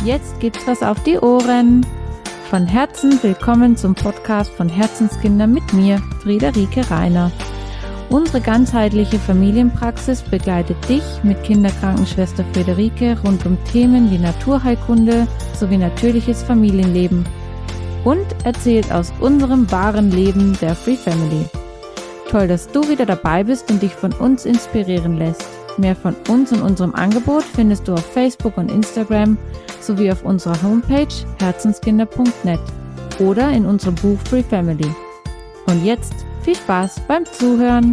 jetzt gibt's was auf die Ohren. Von Herzen willkommen zum Podcast von Herzenskinder mit mir, Friederike Reiner. Unsere ganzheitliche Familienpraxis begleitet dich mit Kinderkrankenschwester Friederike rund um Themen wie Naturheilkunde sowie natürliches Familienleben und erzählt aus unserem wahren Leben der Free Family. Toll, dass du wieder dabei bist und dich von uns inspirieren lässt. Mehr von uns und unserem Angebot findest du auf Facebook und Instagram sowie auf unserer Homepage herzenskinder.net oder in unserem Buch Free Family. Und jetzt viel Spaß beim Zuhören!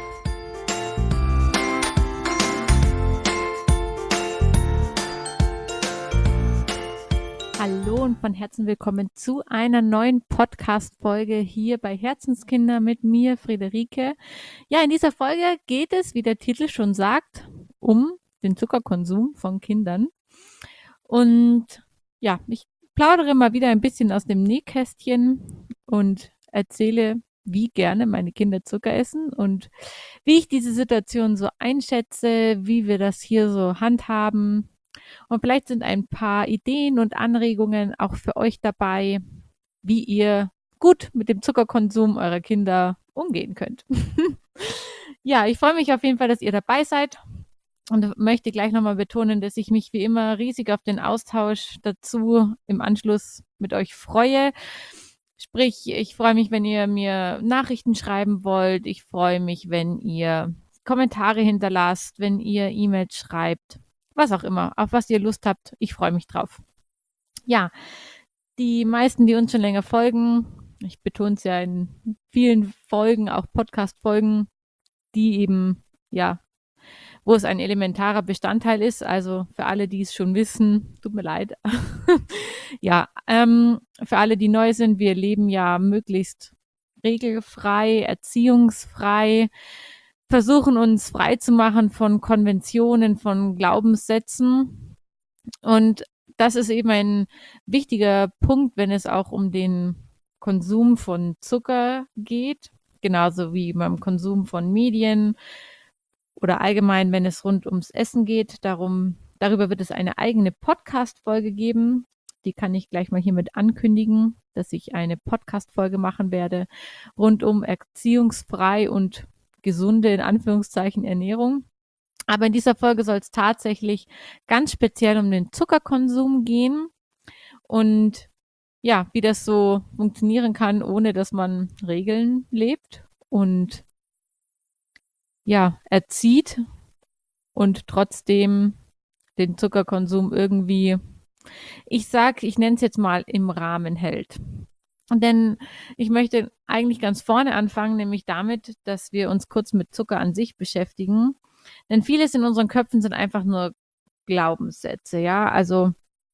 Hallo und von Herzen willkommen zu einer neuen Podcast-Folge hier bei Herzenskinder mit mir, Friederike. Ja, in dieser Folge geht es, wie der Titel schon sagt, um den Zuckerkonsum von Kindern. Und ja, ich plaudere mal wieder ein bisschen aus dem Nähkästchen und erzähle, wie gerne meine Kinder Zucker essen und wie ich diese Situation so einschätze, wie wir das hier so handhaben. Und vielleicht sind ein paar Ideen und Anregungen auch für euch dabei, wie ihr gut mit dem Zuckerkonsum eurer Kinder umgehen könnt. Ja, ich freue mich auf jeden Fall, dass ihr dabei seid und möchte gleich nochmal betonen, dass ich mich wie immer riesig auf den Austausch dazu im Anschluss mit euch freue. Sprich, ich freue mich, wenn ihr mir Nachrichten schreiben wollt. Ich freue mich, wenn ihr Kommentare hinterlasst, wenn ihr E-Mails schreibt. Was auch immer, auf was ihr Lust habt. Ich freue mich drauf. Ja, die meisten, die uns schon länger folgen, ich betone es ja in vielen Folgen, auch Podcast-Folgen, die eben, ja, wo es ein elementarer Bestandteil ist. Also für alle, die es schon wissen, tut mir leid. Ja, für alle, die neu sind, wir leben ja möglichst regelfrei, erziehungsfrei, versuchen uns frei zu machen von Konventionen, von Glaubenssätzen. Und das ist eben ein wichtiger Punkt, wenn es auch um den Konsum von Zucker geht, genauso wie beim Konsum von Medien oder allgemein, wenn es rund ums Essen geht. Darüber wird es eine eigene Podcast-Folge geben. Die kann ich gleich mal hiermit ankündigen, dass ich eine Podcast-Folge machen werde rund um erziehungsfrei und gesunde, in Anführungszeichen, Ernährung. Aber in dieser Folge soll es tatsächlich ganz speziell um den Zuckerkonsum gehen und ja, wie das so funktionieren kann, ohne dass man Regeln lebt und ja, erzieht und trotzdem den Zuckerkonsum irgendwie, ich nenne es jetzt mal, im Rahmen hält. Denn ich möchte eigentlich ganz vorne anfangen, nämlich damit, dass wir uns kurz mit Zucker an sich beschäftigen. Denn vieles in unseren Köpfen sind einfach nur Glaubenssätze, ja. Also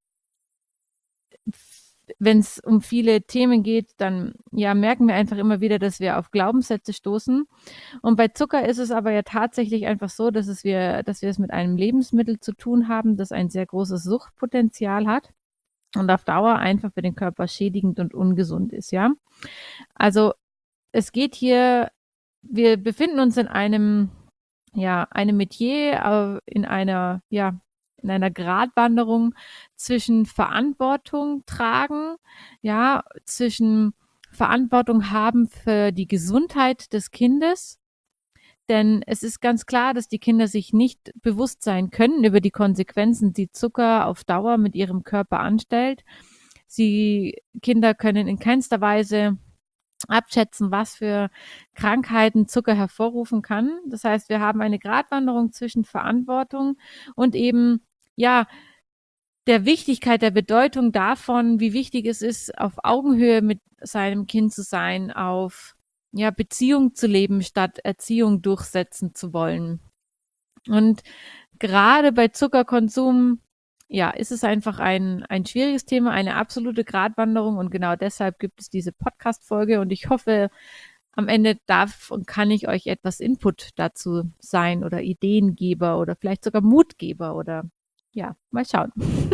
wenn es um viele Themen geht, dann ja, merken wir einfach immer wieder, dass wir auf Glaubenssätze stoßen. Und bei Zucker ist es aber ja tatsächlich einfach so, dass wir es mit einem Lebensmittel zu tun haben, das ein sehr großes Suchtpotenzial hat und auf Dauer einfach für den Körper schädigend und ungesund ist, ja. Also es geht hier, wir befinden uns in einem Metier, in einer Gratwanderung zwischen Verantwortung tragen, ja, zwischen Verantwortung haben für die Gesundheit des Kindes. Denn es ist ganz klar, dass die Kinder sich nicht bewusst sein können über die Konsequenzen, die Zucker auf Dauer mit ihrem Körper anstellt. Kinder können in keinster Weise abschätzen, was für Krankheiten Zucker hervorrufen kann. Das heißt, wir haben eine Gratwanderung zwischen Verantwortung und eben, ja, der Wichtigkeit, der Bedeutung davon, wie wichtig es ist, auf Augenhöhe mit seinem Kind zu sein, auf Beziehung zu leben, statt Erziehung durchsetzen zu wollen. Und gerade bei Zuckerkonsum, ja, ist es einfach ein schwieriges Thema, eine absolute Gratwanderung und genau deshalb gibt es diese Podcast-Folge und ich hoffe, am Ende darf und kann ich euch etwas Input dazu sein oder Ideengeber oder vielleicht sogar Mutgeber oder ja, mal schauen.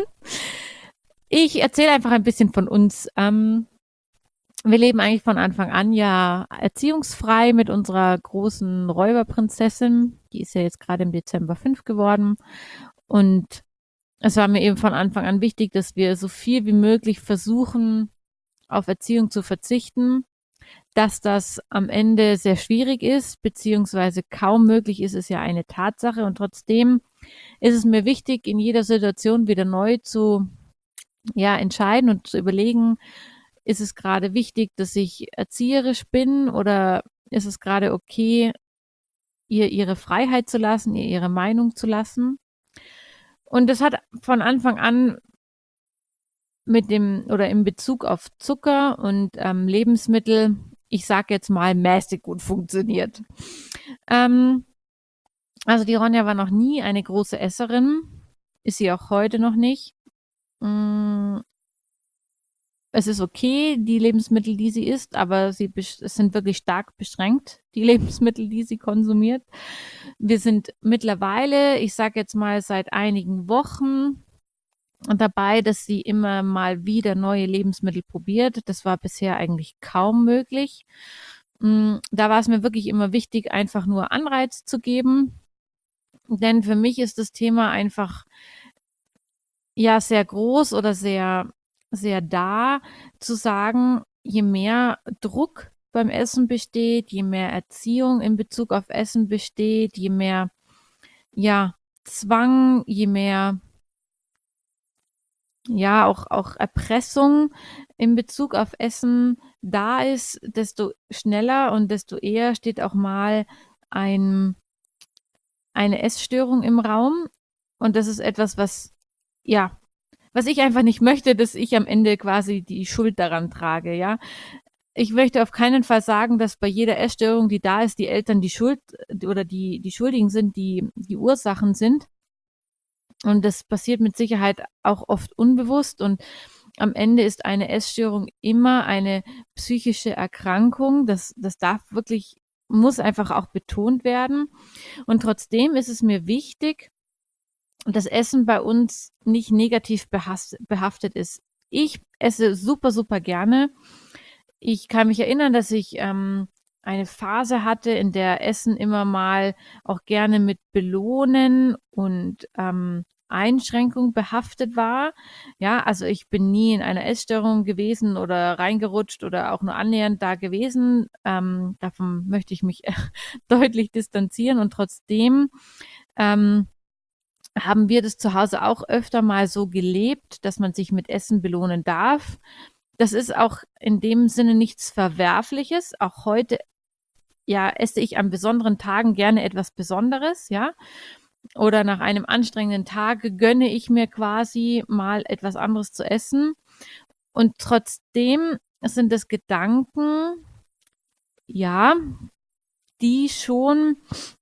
Ich erzähle einfach ein bisschen von uns. Wir leben eigentlich von Anfang an ja erziehungsfrei mit unserer großen Räuberprinzessin. Die ist ja jetzt gerade im Dezember 5 geworden. Und es war mir eben von Anfang an wichtig, dass wir so viel wie möglich versuchen, auf Erziehung zu verzichten. Dass das am Ende sehr schwierig ist, beziehungsweise kaum möglich ist, ist ja eine Tatsache. Und trotzdem ist es mir wichtig, in jeder Situation wieder neu zu entscheiden und zu überlegen, ist es gerade wichtig, dass ich erzieherisch bin oder ist es gerade okay, ihr ihre Freiheit zu lassen, ihr ihre Meinung zu lassen? Und das hat von Anfang an mit dem oder in Bezug auf Zucker und Lebensmittel, ich sage jetzt mal, mäßig gut funktioniert. Ähm, also die Ronja war noch nie eine große Esserin, ist sie auch heute noch nicht. Es ist okay, die Lebensmittel, die sie isst, aber es sind wirklich stark beschränkt, die Lebensmittel, die sie konsumiert. Wir sind mittlerweile, ich sage jetzt mal seit einigen Wochen dabei, dass sie immer mal wieder neue Lebensmittel probiert. Das war bisher eigentlich kaum möglich. Da war es mir wirklich immer wichtig, einfach nur Anreiz zu geben, denn für mich ist das Thema einfach sehr groß oder sehr, sehr da, zu sagen, je mehr Druck beim Essen besteht, je mehr Erziehung in Bezug auf Essen besteht, je mehr Zwang, je mehr auch Erpressung in Bezug auf Essen da ist, desto schneller und desto eher steht auch mal ein eine Essstörung im Raum. Und das ist etwas, was ich einfach nicht möchte, dass ich am Ende quasi die Schuld daran trage, ja. Ich möchte auf keinen Fall sagen, dass bei jeder Essstörung, die da ist, die Eltern die Schuld oder die Schuldigen sind, die Ursachen sind. Und das passiert mit Sicherheit auch oft unbewusst. Und am Ende ist eine Essstörung immer eine psychische Erkrankung. Das muss einfach auch betont werden. Und trotzdem ist es mir wichtig, dass Essen bei uns nicht negativ behaftet ist. Ich esse super, super gerne. Ich kann mich erinnern, dass ich eine Phase hatte, in der Essen immer mal auch gerne mit Belohnen und Einschränkung behaftet war. Ja, also ich bin nie in einer Essstörung gewesen oder reingerutscht oder auch nur annähernd da gewesen. Davon möchte ich mich deutlich distanzieren und trotzdem haben wir das zu Hause auch öfter mal so gelebt, dass man sich mit Essen belohnen darf. Das ist auch in dem Sinne nichts Verwerfliches. Auch heute, esse ich an besonderen Tagen gerne etwas Besonderes, ja. Oder nach einem anstrengenden Tag gönne ich mir quasi mal etwas anderes zu essen. Und trotzdem sind es Gedanken, ja, die schon,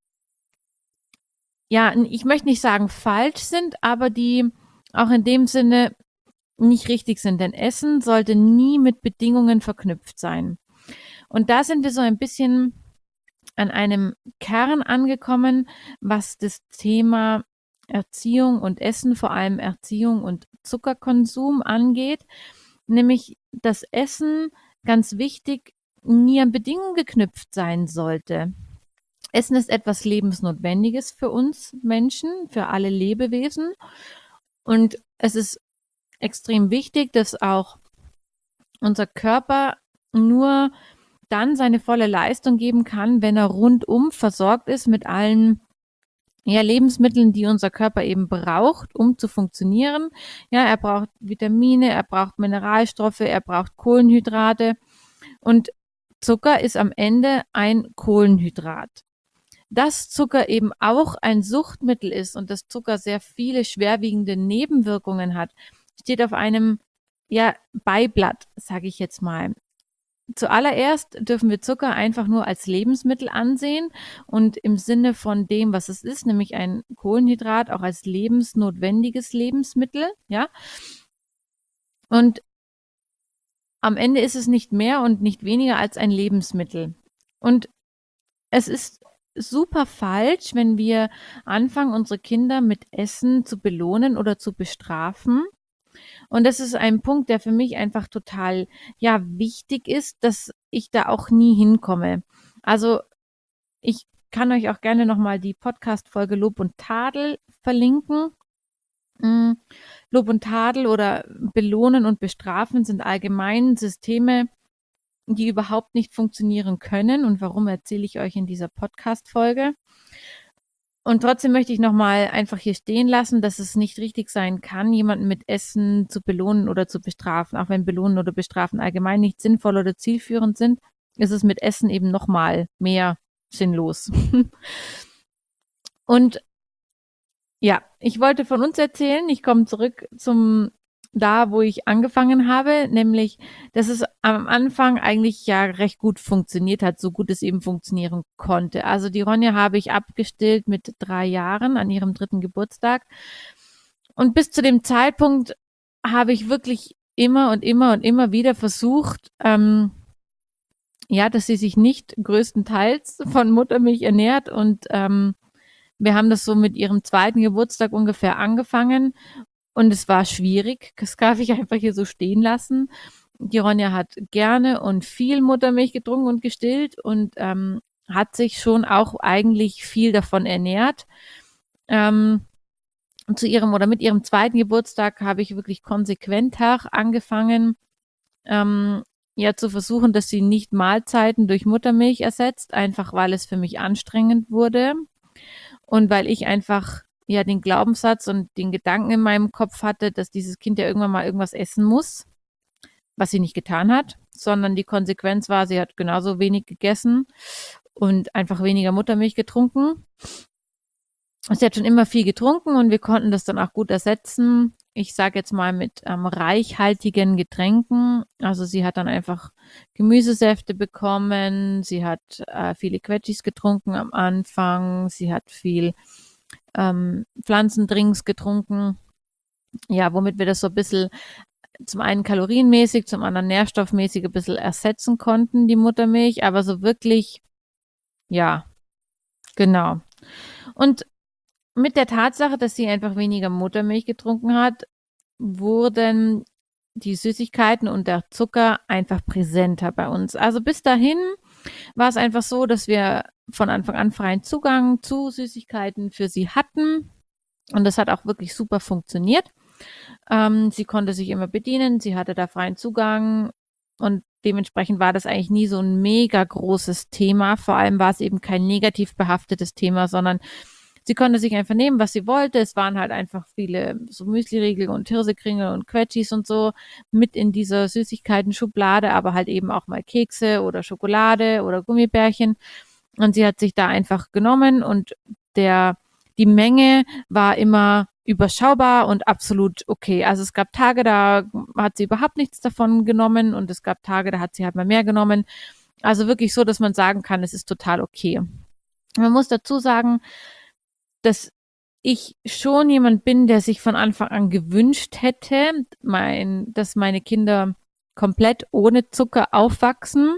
ich möchte nicht sagen falsch sind, aber die auch in dem Sinne nicht richtig sind, denn Essen sollte nie mit Bedingungen verknüpft sein. Und da sind wir so ein bisschen an einem Kern angekommen, was das Thema Erziehung und Essen, vor allem Erziehung und Zuckerkonsum angeht, nämlich dass Essen ganz wichtig nie an Bedingungen geknüpft sein sollte. Essen ist etwas Lebensnotwendiges für uns Menschen, für alle Lebewesen. Und es ist extrem wichtig, dass auch unser Körper nur dann seine volle Leistung geben kann, wenn er rundum versorgt ist mit allen Lebensmitteln, die unser Körper eben braucht, um zu funktionieren. Ja, er braucht Vitamine, er braucht Mineralstoffe, er braucht Kohlenhydrate und Zucker ist am Ende ein Kohlenhydrat. Dass Zucker eben auch ein Suchtmittel ist und dass Zucker sehr viele schwerwiegende Nebenwirkungen hat, steht auf einem Beiblatt, sage ich jetzt mal. Zuallererst dürfen wir Zucker einfach nur als Lebensmittel ansehen und im Sinne von dem, was es ist, nämlich ein Kohlenhydrat, auch als lebensnotwendiges Lebensmittel, ja. Und am Ende ist es nicht mehr und nicht weniger als ein Lebensmittel. Und es ist super falsch, wenn wir anfangen, unsere Kinder mit Essen zu belohnen oder zu bestrafen. Und das ist ein Punkt, der für mich einfach total, wichtig ist, dass ich da auch nie hinkomme. Also ich kann euch auch gerne nochmal die Podcast-Folge Lob und Tadel verlinken. Lob und Tadel oder Belohnen und Bestrafen sind allgemein Systeme, die überhaupt nicht funktionieren können. Und warum, erzähle ich euch in dieser Podcast-Folge. Und trotzdem möchte ich nochmal einfach hier stehen lassen, dass es nicht richtig sein kann, jemanden mit Essen zu belohnen oder zu bestrafen. Auch wenn Belohnen oder Bestrafen allgemein nicht sinnvoll oder zielführend sind, ist es mit Essen eben nochmal mehr sinnlos. Und ja, ich wollte von uns erzählen. Ich komme zurück da, wo ich angefangen habe, nämlich, dass es am Anfang eigentlich ja recht gut funktioniert hat, so gut es eben funktionieren konnte. Also die Ronja habe ich abgestillt mit 3 Jahren an ihrem 3. Geburtstag. Und bis zu dem Zeitpunkt habe ich wirklich immer und immer und immer wieder versucht, ja, dass sie sich nicht größtenteils von Muttermilch ernährt und wir haben das so mit ihrem 2. Geburtstag ungefähr angefangen und es war schwierig. Das darf ich einfach hier so stehen lassen. Die Ronja hat gerne und viel Muttermilch getrunken und gestillt und hat sich schon auch eigentlich viel davon ernährt. Mit ihrem 2. Geburtstag habe ich wirklich konsequenter angefangen, ja, zu versuchen, dass sie nicht Mahlzeiten durch Muttermilch ersetzt, einfach weil es für mich anstrengend wurde. Und weil ich einfach ja den Glaubenssatz und den Gedanken in meinem Kopf hatte, dass dieses Kind ja irgendwann mal irgendwas essen muss, was sie nicht getan hat, sondern die Konsequenz war, sie hat genauso wenig gegessen und einfach weniger Muttermilch getrunken. Sie hat schon immer viel getrunken und wir konnten das dann auch gut ersetzen. Ich sage jetzt mal mit reichhaltigen Getränken. Also sie hat dann einfach Gemüsesäfte bekommen, sie hat viele Quetschis getrunken am Anfang, sie hat viel Pflanzendrinks getrunken. Ja, womit wir das so ein bisschen zum einen kalorienmäßig, zum anderen nährstoffmäßig ein bisschen ersetzen konnten, die Muttermilch, aber so wirklich, ja, genau. Und mit der Tatsache, dass sie einfach weniger Muttermilch getrunken hat, wurden die Süßigkeiten und der Zucker einfach präsenter bei uns. Also bis dahin war es einfach so, dass wir von Anfang an freien Zugang zu Süßigkeiten für sie hatten. Und das hat auch wirklich super funktioniert. Sie konnte sich immer bedienen, sie hatte da freien Zugang und dementsprechend war das eigentlich nie so ein mega großes Thema. Vor allem war es eben kein negativ behaftetes Thema, sondern sie konnte sich einfach nehmen, was sie wollte. Es waren halt einfach viele so Müsliriegel und Hirsekringel und Quetschis und so mit in dieser Süßigkeiten-Schublade, aber halt eben auch mal Kekse oder Schokolade oder Gummibärchen. Und sie hat sich da einfach genommen und die Menge war immer überschaubar und absolut okay. Also es gab Tage, da hat sie überhaupt nichts davon genommen und es gab Tage, da hat sie halt mal mehr genommen. Also wirklich so, dass man sagen kann, es ist total okay. Man muss dazu sagen, dass ich schon jemand bin, der sich von Anfang an gewünscht hätte, dass meine Kinder komplett ohne Zucker aufwachsen.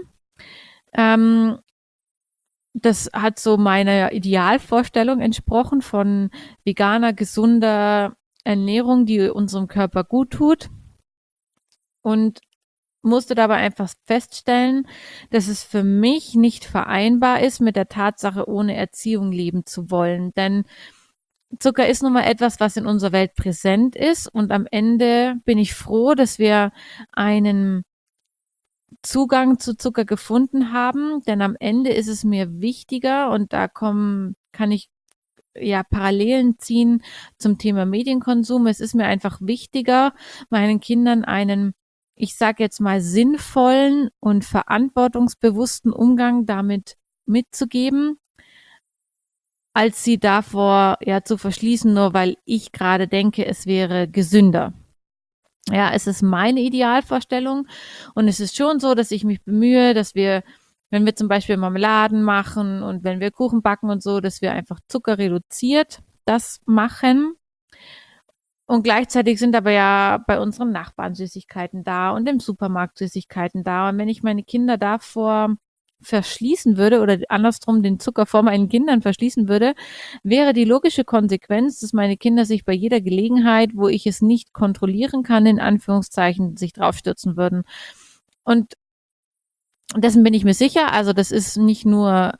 Das hat so meiner Idealvorstellung entsprochen von veganer, gesunder Ernährung, die unserem Körper gut tut. Und musste dabei einfach feststellen, dass es für mich nicht vereinbar ist, mit der Tatsache, ohne Erziehung leben zu wollen. Denn Zucker ist nun mal etwas, was in unserer Welt präsent ist. Und am Ende bin ich froh, dass wir einen Zugang zu Zucker gefunden haben, denn am Ende ist es mir wichtiger und kann ich ja Parallelen ziehen zum Thema Medienkonsum. Es ist mir einfach wichtiger, meinen Kindern einen, ich sage jetzt mal, sinnvollen und verantwortungsbewussten Umgang damit mitzugeben, als sie davor ja zu verschließen, nur weil ich gerade denke, es wäre gesünder. Ja, es ist meine Idealvorstellung und es ist schon so, dass ich mich bemühe, dass wir, wenn wir zum Beispiel Marmeladen machen und wenn wir Kuchen backen und so, dass wir einfach Zucker reduziert das machen. Und gleichzeitig sind aber ja bei unseren Nachbarn Süßigkeiten da und im Supermarkt Süßigkeiten da. Und wenn ich meine Kinder davor verschließen würde oder andersrum den Zucker vor meinen Kindern verschließen würde, wäre die logische Konsequenz, dass meine Kinder sich bei jeder Gelegenheit, wo ich es nicht kontrollieren kann, in Anführungszeichen, sich draufstürzen würden. Und dessen bin ich mir sicher. Also das ist nicht nur,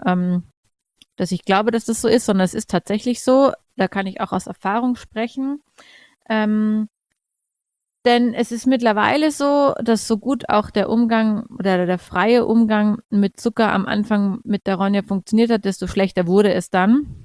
dass ich glaube, dass das so ist, sondern es ist tatsächlich so. Da kann ich auch aus Erfahrung sprechen. Denn es ist mittlerweile so, dass so gut auch der Umgang oder der freie Umgang mit Zucker am Anfang mit der Ronja funktioniert hat, desto schlechter wurde es dann.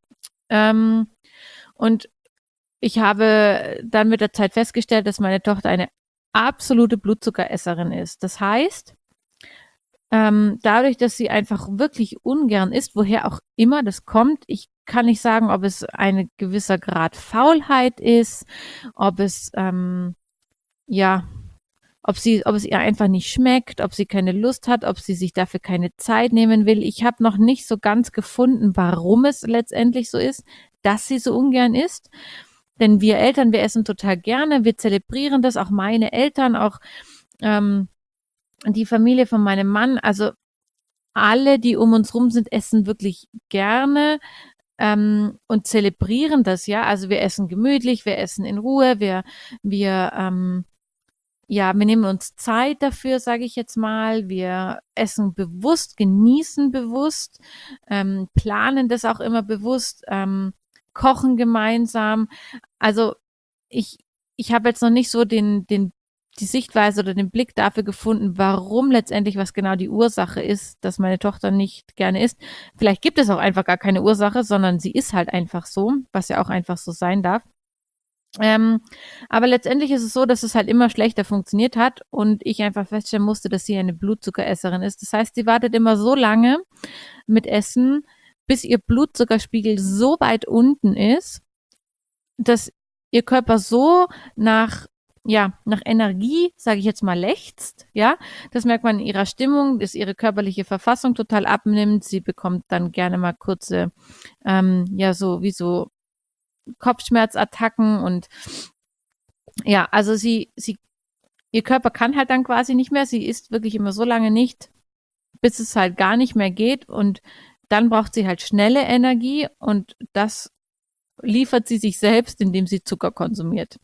Und ich habe dann mit der Zeit festgestellt, dass meine Tochter eine absolute Blutzuckeresserin ist. Das heißt, dadurch, dass sie einfach wirklich ungern isst, woher auch immer das kommt, ich kann nicht sagen, ob es ein gewisser Grad Faulheit ist, ob es ja, ob es ihr einfach nicht schmeckt, ob sie keine Lust hat, ob sie sich dafür keine Zeit nehmen will. Ich habe noch nicht so ganz gefunden, warum es letztendlich so ist, dass sie so ungern isst. Denn wir Eltern, wir essen total gerne, wir zelebrieren das, auch meine Eltern, auch die Familie von meinem Mann, also alle, die um uns rum sind, essen wirklich gerne und zelebrieren das, ja. Also wir essen gemütlich, wir essen in Ruhe, ja, wir nehmen uns Zeit dafür, sage ich jetzt mal. Wir essen bewusst, genießen bewusst, planen das auch immer bewusst, kochen gemeinsam. Also ich, ich habe jetzt noch nicht so die Sichtweise oder den Blick dafür gefunden, warum letztendlich was genau die Ursache ist, dass meine Tochter nicht gerne isst. Vielleicht gibt es auch einfach gar keine Ursache, sondern sie ist halt einfach so, was ja auch einfach so sein darf. Aber letztendlich ist es so, dass es halt immer schlechter funktioniert hat und ich einfach feststellen musste, dass sie eine Blutzuckeresserin ist. Das heißt, sie wartet immer so lange mit Essen, bis ihr Blutzuckerspiegel so weit unten ist, dass ihr Körper so nach Energie, sage ich jetzt mal, lechzt, ja. Das merkt man in ihrer Stimmung, dass ihre körperliche Verfassung total abnimmt. Sie bekommt dann gerne mal kurze, so wie so Kopfschmerzattacken und ja, also ihr Körper kann halt dann quasi nicht mehr. Sie isst wirklich immer so lange nicht, bis es halt gar nicht mehr geht und dann braucht sie halt schnelle Energie und das liefert sie sich selbst, indem sie Zucker konsumiert.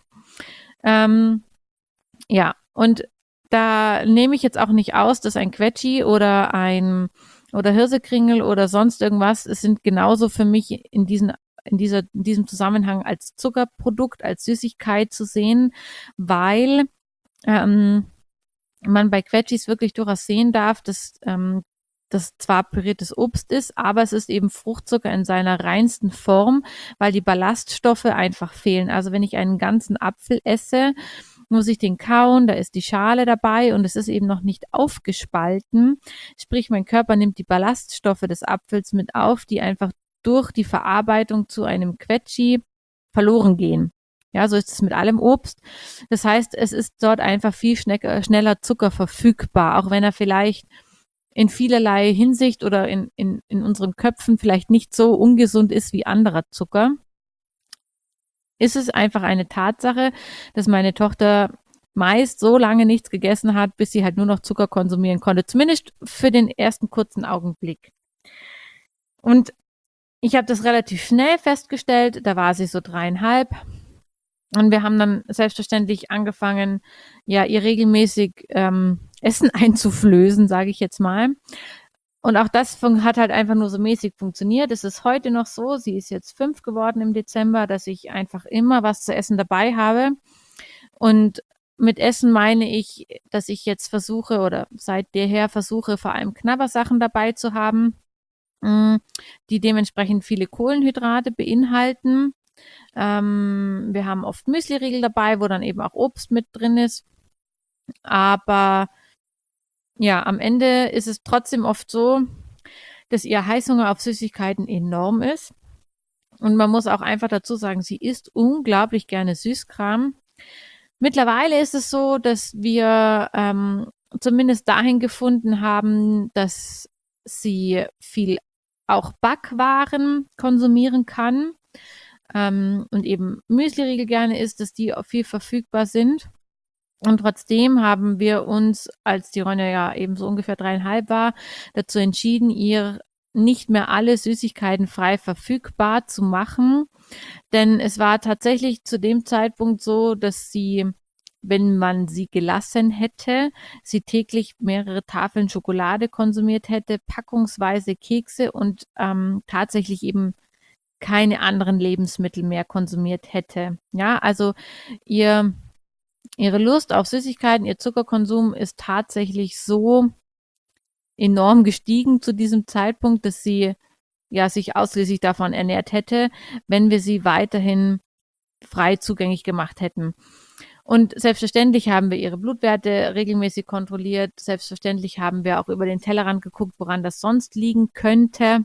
Ja, und da nehme ich jetzt auch nicht aus, dass ein Quetschi oder Hirsekringel oder sonst irgendwas, es sind genauso für mich in diesem Zusammenhang als Zuckerprodukt, als Süßigkeit zu sehen, weil man bei Quetschis wirklich durchaus sehen darf, dass das zwar püriertes Obst ist, aber es ist eben Fruchtzucker in seiner reinsten Form, weil die Ballaststoffe einfach fehlen. Also wenn ich einen ganzen Apfel esse, muss ich den kauen, da ist die Schale dabei und es ist eben noch nicht aufgespalten. Sprich, mein Körper nimmt die Ballaststoffe des Apfels mit auf, die einfach durch die Verarbeitung zu einem Quetschi verloren gehen. Ja, so ist es mit allem Obst. Das heißt, es ist dort einfach viel schneller Zucker verfügbar, auch wenn er vielleicht in vielerlei Hinsicht oder in unseren Köpfen vielleicht nicht so ungesund ist wie anderer Zucker. Ist es einfach eine Tatsache, dass meine Tochter meist so lange nichts gegessen hat, bis sie halt nur noch Zucker konsumieren konnte. Zumindest für den ersten kurzen Augenblick. Und ich habe das relativ schnell festgestellt. Da war sie so 3,5. Und wir haben dann selbstverständlich angefangen, ja, ihr regelmäßig Essen einzuflößen, sage ich jetzt mal. Und auch das hat halt einfach nur so mäßig funktioniert. Es ist heute noch so, sie ist jetzt 5 geworden im Dezember, dass ich einfach immer was zu essen dabei habe. Und mit Essen meine ich, dass ich jetzt versuche oder seit derher versuche, vor allem Knabbersachen dabei zu haben, die dementsprechend viele Kohlenhydrate beinhalten. Wir haben oft Müsliriegel dabei, wo dann eben auch Obst mit drin ist. Aber ja, am Ende ist es trotzdem oft so, dass ihr Heißhunger auf Süßigkeiten enorm ist. Und man muss auch einfach dazu sagen, sie isst unglaublich gerne Süßkram. Mittlerweile ist es so, dass wir zumindest dahin gefunden haben, dass sie viel auch Backwaren konsumieren kann und eben Müsliriegel gerne isst, dass die auch viel verfügbar sind. Und trotzdem haben wir uns, als die Ronja ja eben so ungefähr 3,5 war, dazu entschieden, ihr nicht mehr alle Süßigkeiten frei verfügbar zu machen. Denn es war tatsächlich zu dem Zeitpunkt so, dass sie, wenn man sie gelassen hätte, sie täglich mehrere Tafeln Schokolade konsumiert hätte, packungsweise Kekse und tatsächlich eben keine anderen Lebensmittel mehr konsumiert hätte. Ja, also ihre Lust auf Süßigkeiten, ihr Zuckerkonsum ist tatsächlich so enorm gestiegen zu diesem Zeitpunkt, dass sie ja sich ausschließlich davon ernährt hätte, wenn wir sie weiterhin frei zugänglich gemacht hätten. Und selbstverständlich haben wir ihre Blutwerte regelmäßig kontrolliert. Selbstverständlich haben wir auch über den Tellerrand geguckt, woran das sonst liegen könnte.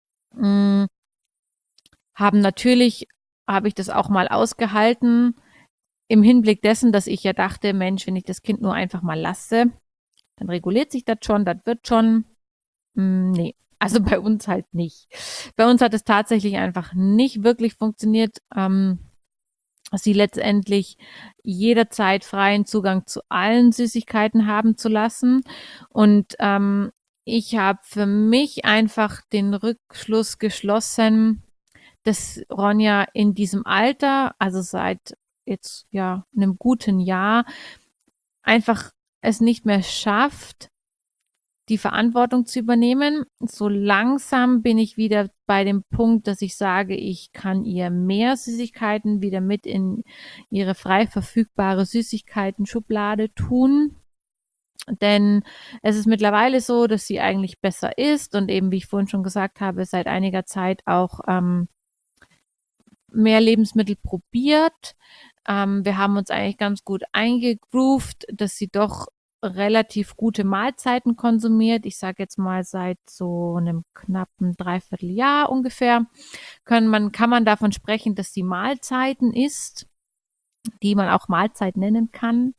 Habe ich das auch mal ausgehalten, im Hinblick dessen, dass ich ja dachte, Mensch, wenn ich das Kind nur einfach mal lasse, dann reguliert sich das schon, das wird schon. Nee, also bei uns halt nicht. Bei uns hat es tatsächlich einfach nicht wirklich funktioniert, sie letztendlich jederzeit freien Zugang zu allen Süßigkeiten haben zu lassen. Und ich habe für mich einfach den Rückschluss geschlossen, dass Ronja in diesem Alter, also seit jetzt ja einem guten Jahr, einfach es nicht mehr schafft, die Verantwortung zu übernehmen. So langsam bin ich wieder bei dem Punkt, dass ich sage, ich kann ihr mehr Süßigkeiten wieder mit in ihre frei verfügbare Süßigkeiten-Schublade tun. Denn es ist mittlerweile so, dass sie eigentlich besser isst und eben, wie ich vorhin schon gesagt habe, seit einiger Zeit auch mehr Lebensmittel probiert. Wir haben uns eigentlich ganz gut eingegroovt, dass sie doch relativ gute Mahlzeiten konsumiert. Ich sage jetzt mal seit so einem knappen Dreivierteljahr ungefähr kann man davon sprechen, dass sie Mahlzeiten isst, die man auch Mahlzeit nennen kann.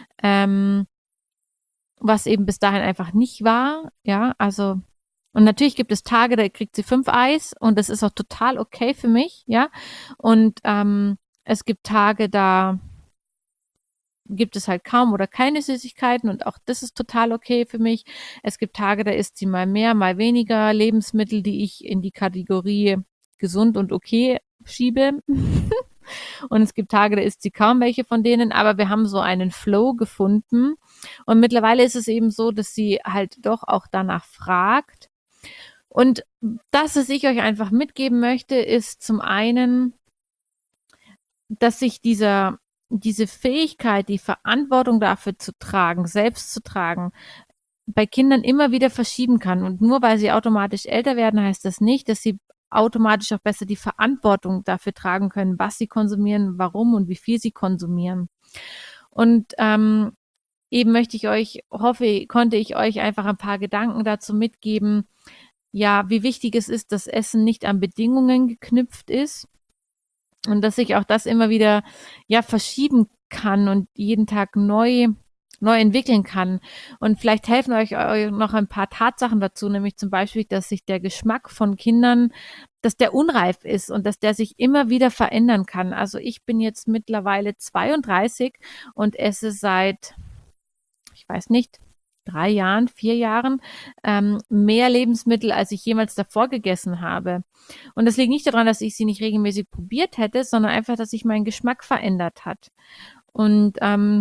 Was eben bis dahin einfach nicht war. Ja, also und natürlich gibt es Tage, da kriegt sie 5 Eis und das ist auch total okay für mich, ja. Und es gibt Tage, da gibt es halt kaum oder keine Süßigkeiten und auch das ist total okay für mich. Es gibt Tage, da isst sie mal mehr, mal weniger Lebensmittel, die ich in die Kategorie gesund und okay schiebe. Und es gibt Tage, da isst sie kaum welche von denen, aber wir haben so einen Flow gefunden. Und mittlerweile ist es eben so, dass sie halt doch auch danach fragt. Und das, was ich euch einfach mitgeben möchte, ist zum einen, dass sich diese Fähigkeit, die Verantwortung dafür zu tragen, selbst zu tragen, bei Kindern immer wieder verschieben kann. Und nur weil sie automatisch älter werden, heißt das nicht, dass sie automatisch auch besser die Verantwortung dafür tragen können, was sie konsumieren, warum und wie viel sie konsumieren. Und eben konnte ich euch einfach ein paar Gedanken dazu mitgeben, ja, wie wichtig es ist, dass Essen nicht an Bedingungen geknüpft ist und dass sich auch das immer wieder ja verschieben kann und jeden Tag neu entwickeln kann. Und vielleicht helfen euch noch ein paar Tatsachen dazu, nämlich zum Beispiel, dass sich der Geschmack von Kindern, dass der unreif ist und dass der sich immer wieder verändern kann. Also ich bin jetzt mittlerweile 32 und esse seit, ich weiß nicht, 3 Jahren, 4 Jahren mehr Lebensmittel, als ich jemals davor gegessen habe. Und das liegt nicht daran, dass ich sie nicht regelmäßig probiert hätte, sondern einfach, dass sich mein Geschmack verändert hat. Und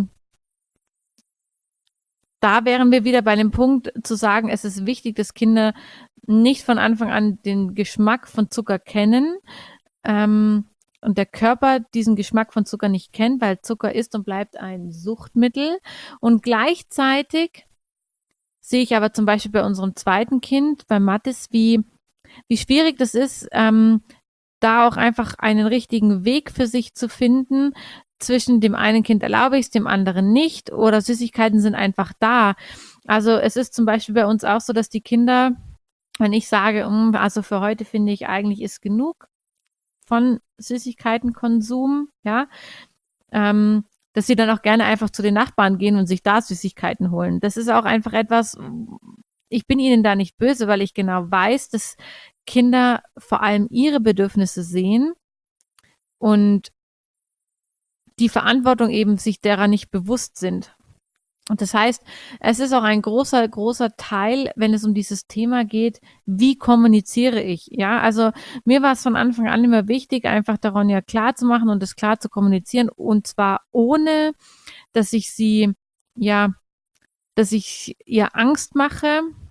da wären wir wieder bei dem Punkt zu sagen, es ist wichtig, dass Kinder nicht von Anfang an den Geschmack von Zucker kennen und der Körper diesen Geschmack von Zucker nicht kennt, weil Zucker ist und bleibt ein Suchtmittel. Und gleichzeitig sehe ich aber zum Beispiel bei unserem zweiten Kind, bei Mathis, wie schwierig das ist, da auch einfach einen richtigen Weg für sich zu finden. Zwischen dem einen Kind erlaube ich es, dem anderen nicht oder Süßigkeiten sind einfach da. Also es ist zum Beispiel bei uns auch so, dass die Kinder, wenn ich sage, also für heute finde ich eigentlich ist genug von Süßigkeitenkonsum, ja, dass sie dann auch gerne einfach zu den Nachbarn gehen und sich da Süßigkeiten holen. Das ist auch einfach etwas, ich bin ihnen da nicht böse, weil ich genau weiß, dass Kinder vor allem ihre Bedürfnisse sehen und die Verantwortung eben sich derer nicht bewusst sind. Und das heißt, es ist auch ein großer, großer Teil, wenn es um dieses Thema geht, wie kommuniziere ich? Ja, also mir war es von Anfang an immer wichtig, einfach daran ja klar zu machen und es klar zu kommunizieren und zwar ohne, dass ich ihr Angst mache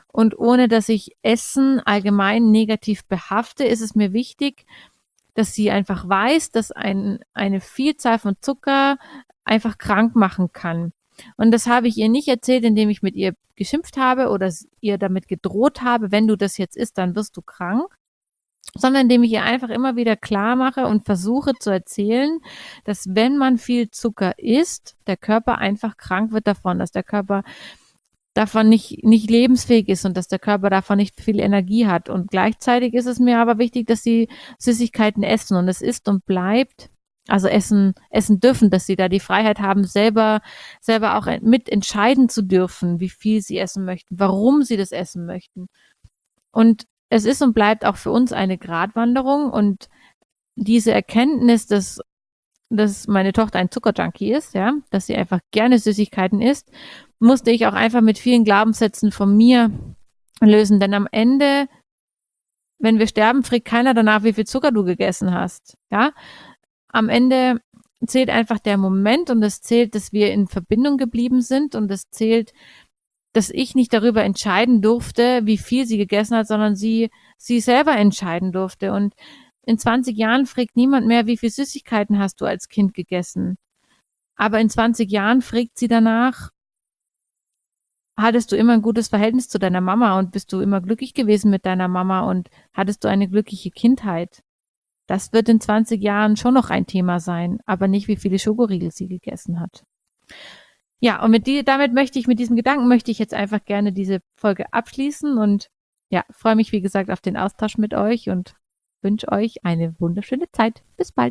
Und ohne dass ich Essen allgemein negativ behafte, ist es mir wichtig, dass sie einfach weiß, dass eine Vielzahl von Zucker einfach krank machen kann. Und das habe ich ihr nicht erzählt, indem ich mit ihr geschimpft habe oder ihr damit gedroht habe, wenn du das jetzt isst, dann wirst du krank, sondern indem ich ihr einfach immer wieder klar mache und versuche zu erzählen, dass wenn man viel Zucker isst, der Körper einfach krank wird davon, dass der Körper davon nicht lebensfähig ist und dass der Körper davon nicht viel Energie hat. Und gleichzeitig ist es mir aber wichtig, dass sie Süßigkeiten essen und es ist und bleibt, also essen dürfen, dass sie da die Freiheit haben, selber auch mitentscheiden zu dürfen, wie viel sie essen möchten, warum sie das essen möchten. Und es ist und bleibt auch für uns eine Gratwanderung und diese Erkenntnis, dass meine Tochter ein Zuckerjunkie ist, ja, dass sie einfach gerne Süßigkeiten isst, musste ich auch einfach mit vielen Glaubenssätzen von mir lösen. Denn am Ende, wenn wir sterben, fragt keiner danach, wie viel Zucker du gegessen hast. Ja, am Ende zählt einfach der Moment und es zählt, dass wir in Verbindung geblieben sind und es zählt, dass ich nicht darüber entscheiden durfte, wie viel sie gegessen hat, sondern sie selber entscheiden durfte. Und in 20 Jahren fragt niemand mehr, wie viel Süßigkeiten hast du als Kind gegessen. Aber in 20 Jahren fragt sie danach, hattest du immer ein gutes Verhältnis zu deiner Mama und bist du immer glücklich gewesen mit deiner Mama und hattest du eine glückliche Kindheit? Das wird in 20 Jahren schon noch ein Thema sein, aber nicht, wie viele Schokoriegel sie gegessen hat. Ja, und mit diesem Gedanken möchte ich jetzt einfach gerne diese Folge abschließen und ja, freue mich, wie gesagt, auf den Austausch mit euch und wünsche euch eine wunderschöne Zeit. Bis bald.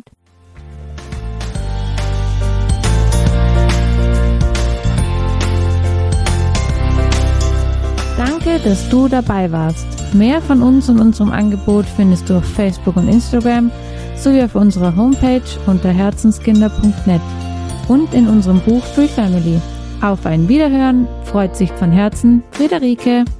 Danke, dass du dabei warst. Mehr von uns und unserem Angebot findest du auf Facebook und Instagram sowie auf unserer Homepage unter herzenskinder.net und in unserem Buch Free Family. Auf ein Wiederhören, freut sich von Herzen Friederike.